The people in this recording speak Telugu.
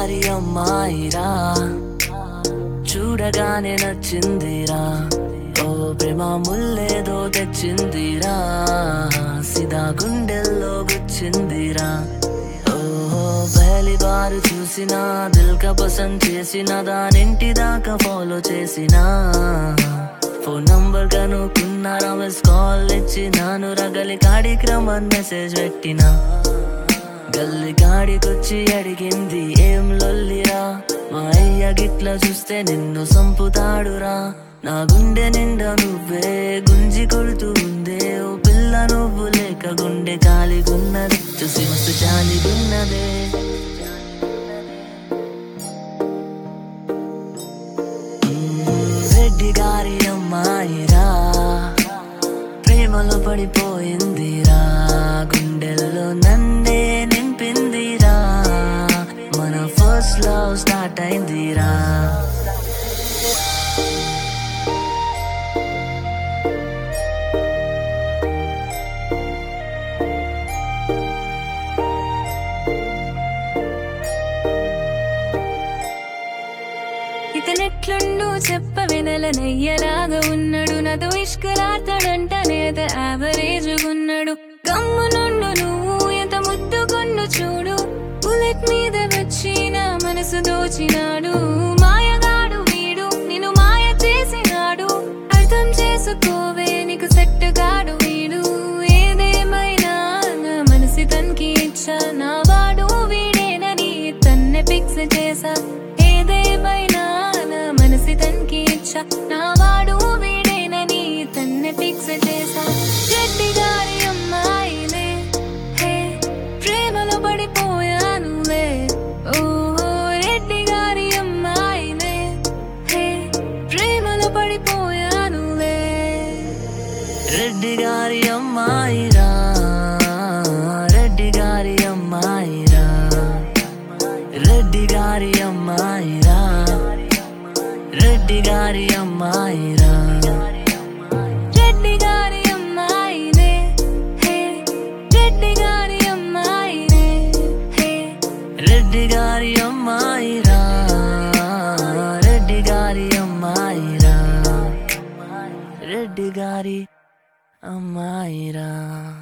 గారి అమ్మాయిరా, చూడగానే నచ్చిందిరా. ఓ ప్రేమ ముల్లేదో తెచ్చిందిరా, సిదా గుండెల్లో గుచ్చిందిరా. ఓహో పహలి బారు చూసినా, దిల్ కా పసంద్ చేసిన, దానింటి దాకా ఫాలో చేసినా. ఫోన్ నంబర్ కనుక్కున్నారా, మిస్ కాల్ ఇచ్చినాను, రగలి కాడికి రమ్మని మెసేజ్ పెట్టినా. గల్లి కాడికొచ్చి అడిగింది ఏం లొల్లిరా, మా అయ్య గిట్ల చూస్తే నిన్ను సంపుతాడురా. నా గుండె నిండా నువ్వే గుంజి కొడుతూ ఉందే, ఓ పిల్ల నువ్వు లేక గుండె కాలిగున్నది, చూసి మస్తు జాలిగున్నదే. రెడ్డి గారి అమ్మాయిరా, ప్రేమలో పడిపోయిందిరా, గుండెల్లో నన్నే నింపిందిరా, మన ఫస్ట్ లవ్ స్టార్ట్ అయిందిరా. ఇతనెట్లుండు చెప్ప వినలనయ్యలాగా ఉన్నాడు, నాతో ఇష్కలాడతాడంట నేత యావరేజ్గున్నాడు. గమ్మునుండు నువ్వు ఎంత ముద్దుకొన్ను చూడు, బుల్లెట్ మీద వచ్చి నా మనసు దోచినాడు. మాయగాడు వీడు నిన్ను మాయ చేసినాడు, అర్థం చేసుకోవే నీకు సెట్టుగాడు వీడు. ఏదేమైనా నా మనసి తనకి ఇచ్చా, నా వాడు వీడేనని తన్నే ఫిక్స్ చేసా. ఏదేమైనా నా మనసి తనకి ఇచ్చా, నా వాడు వీడేనని తన్నే ఫిక్స్ చేసా. రెడ్డి గారి అమ్మాయిలే, హే ప్రేమలో పడిపోయానులే. ఓహో రెడ్డి గారి అమ్మాయిలే, హే ప్రేమలో పడిపోయానులే. రెడ్డి గారి అమ్మాయిరా, రెడ్డి గారి అమ్మాయిరా, రెడ్డి గారి అమ్మాయిరా, రెడ్డి గారి అమ్మాయిరా. రెడ్డి గారి అమ్మాయిలే, హే రెడ్డి గారి అమ్మాయిలే, హే రెడ్డి గారి అమ్మాయిరా, రెడ్డి గారి అమ్మాయిరా, రెడ్డి గారి అమ్మాయిరా.